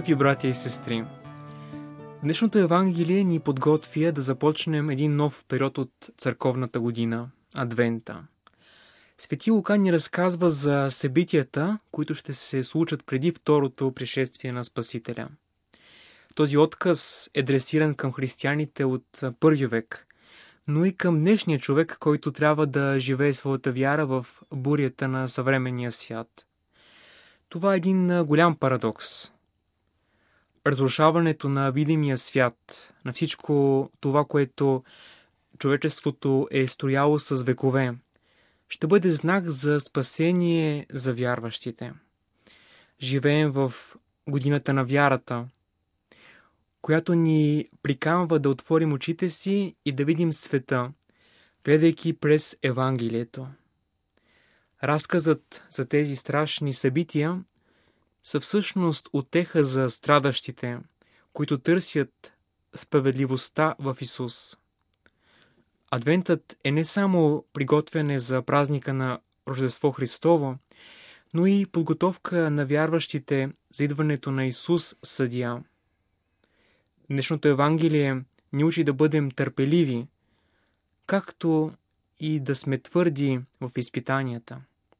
Скъпи братя и сестри, днешното Евангелие ни подготвя да започнем един нов период от църковната година – Адвента. Свети Лука ни разказва за събитията, които ще се случат преди второто пришествие на Спасителя. Този отказ е адресиран към християните от първи век, но и към днешния човек, който трябва да живее своята вяра в бурята на съвременния свят. Това е един голям парадокс. Разрушаването на видимия свят, на всичко това, което човечеството е строяло с векове, ще бъде знак за спасение за вярващите. Живеем в годината на вярата, която ни приканва да отворим очите си и да видим света, гледайки през Евангелието. Разказът за тези страшни събития са всъщност утеха за страдащите, които търсят справедливостта в Исус. Адвентът е не само приготвяне за празника на Рождество Христово, но и подготовка на вярващите за идването на Исус съдия. Днешното Евангелие ни учи да бъдем търпеливи, както и да сме твърди в изпитанията.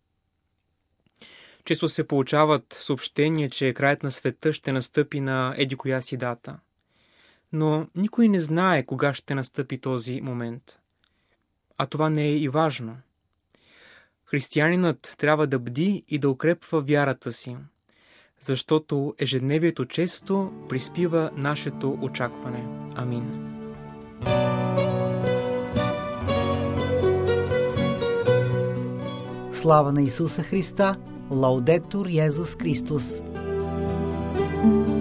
Често се получават съобщения, че краят на света ще настъпи на еди коя си дата. Но никой не знае кога ще настъпи този момент. А това не е и важно. Християнинът трябва да бди и да укрепва вярата си, защото ежедневието често приспива нашето очакване. Амин. Слава на Исуса Христа! Лаудетур Йезус Христос!